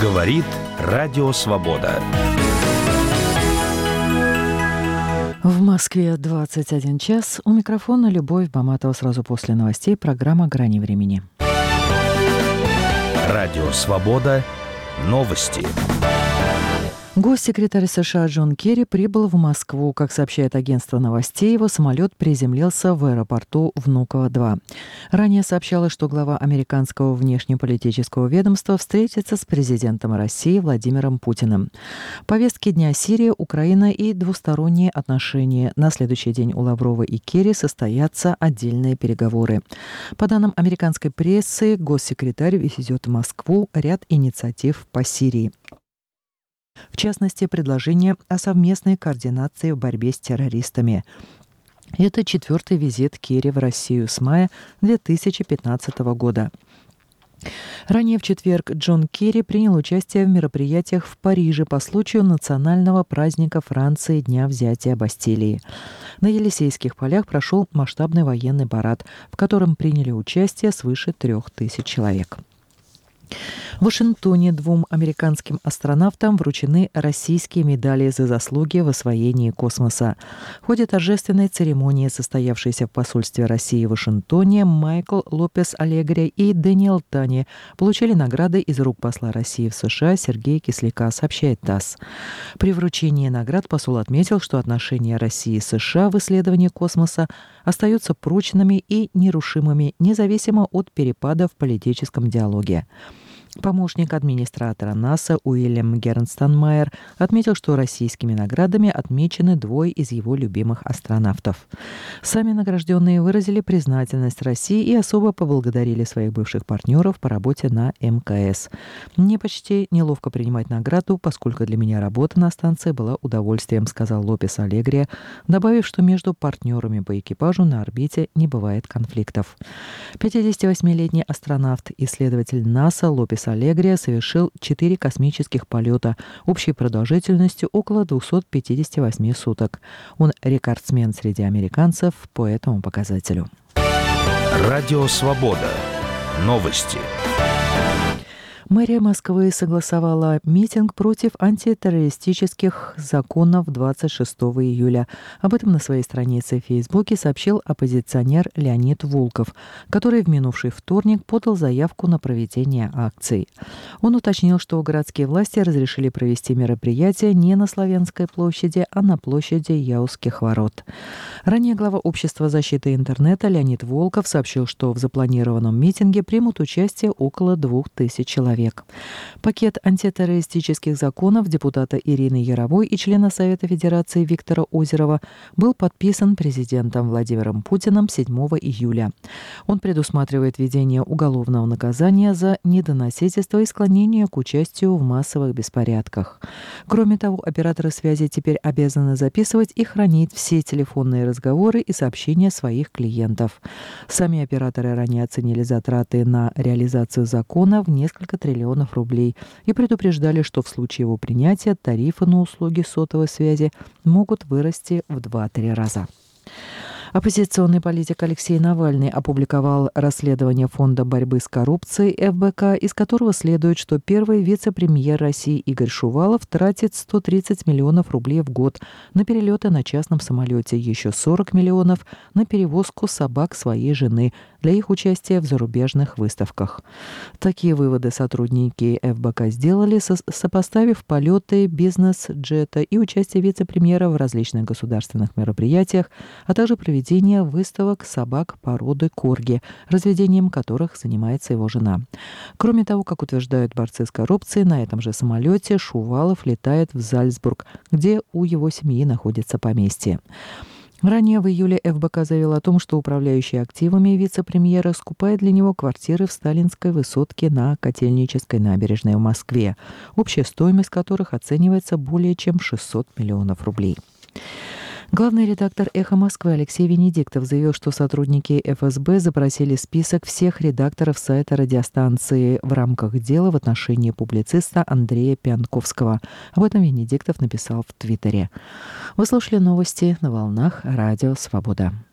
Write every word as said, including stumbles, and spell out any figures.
Говорит Радио Свобода. В Москве двадцать один час. У микрофона Любовь Баматова. Сразу после новостей программа «Грани времени». Радио Свобода. Новости. Госсекретарь США Джон Керри прибыл в Москву. Как сообщает агентство новостей, его самолет приземлился в аэропорту Внуково-два. Ранее сообщалось, что глава американского внешнеполитического ведомства встретится с президентом России Владимиром Путиным. Повестки дня: Сирия, Украина и двусторонние отношения. На следующий день у Лаврова и Керри состоятся отдельные переговоры. По данным американской прессы, госсекретарь везет в Москву ряд инициатив по Сирии. В частности, предложение о совместной координации в борьбе с террористами. Это четвертый визит Керри в Россию с мая две тысячи пятнадцатого года. Ранее в четверг Джон Керри принял участие в мероприятиях в Париже по случаю национального праздника Франции Дня взятия Бастилии. На Елисейских полях прошел масштабный военный парад, в котором приняли участие свыше трех тысяч человек. В Вашингтоне двум американским астронавтам вручены российские медали за заслуги в освоении космоса. В ходе торжественной церемонии, состоявшейся в посольстве России в Вашингтоне, Майкл Лопес Алегри и Дэниел Тани получили награды из рук посла России в США Сергея Кисляка, сообщает ТАСС. При вручении наград посол отметил, что отношения России и США в исследовании космоса остаются прочными и нерушимыми, независимо от перепадов в политическом диалоге. Помощник администратора НАСА Уильям Гернстонмайер отметил, что российскими наградами отмечены двое из его любимых астронавтов. Сами награжденные выразили признательность России и особо поблагодарили своих бывших партнеров по работе на эм ка эс. «Мне почти неловко принимать награду, поскольку для меня работа на станции была удовольствием», сказал Лопес Алегри, добавив, что между партнерами по экипажу на орбите не бывает конфликтов. пятидесятивосьмилетний астронавт, исследователь НАСА Лопес Алегри совершил четыре космических полета общей продолжительностью около двухсот пятидесяти восьми суток. Он рекордсмен среди американцев по этому показателю. Радио Свобода. Новости. Мэрия Москвы согласовала митинг против антитеррористических законов двадцать шестого июля. Об этом на своей странице в Фейсбуке сообщил оппозиционер Леонид Волков, который в минувший вторник подал заявку на проведение акций. Он уточнил, что городские власти разрешили провести мероприятие не на Славянской площади, а на площади Яузских ворот. Ранее глава Общества защиты интернета Леонид Волков сообщил, что в запланированном митинге примут участие около двух тысяч человек. Пакет антитеррористических законов депутата Ирины Яровой и члена Совета Федерации Виктора Озерова был подписан президентом Владимиром Путиным седьмого июля. Он предусматривает введение уголовного наказания за недоносительство и склонение к участию в массовых беспорядках. Кроме того, операторы связи теперь обязаны записывать и хранить все телефонные разговоры и сообщения своих клиентов. Сами операторы ранее оценили затраты на реализацию закона в несколько триллионов рублей и предупреждали, что в случае его принятия тарифы на услуги сотовой связи могут вырасти в два-три раза. Оппозиционный политик Алексей Навальный опубликовал расследование Фонда борьбы с коррупцией эф бэ ка, из которого следует, что первый вице-премьер России Игорь Шувалов тратит сто тридцать миллионов рублей в год на перелеты на частном самолете, еще сорок миллионов на перевозку собак своей жены для их участия в зарубежных выставках. Такие выводы сотрудники эф бэ ка сделали, сопоставив полеты бизнес-джета и участие вице-премьера в различных государственных мероприятиях, а также проведение выставок собак породы корги, разведением которых занимается его жена. Кроме того, как утверждают борцы с коррупцией, на этом же самолете Шувалов летает в Зальцбург, где у его семьи находится поместье. Ранее в июле эф бэ ка заявил о том, что управляющий активами вице-премьера скупает для него квартиры в сталинской высотке на Котельнической набережной в Москве, общая стоимость которых оценивается более чем в шестьсот миллионов рублей. Главный редактор «Эхо Москвы» Алексей Венедиктов заявил, что сотрудники эф эс бэ запросили список всех редакторов сайта радиостанции в рамках дела в отношении публициста Андрея Пьянковского. Об этом Венедиктов написал в Твиттере. Вы слушали новости на волнах Радио Свобода.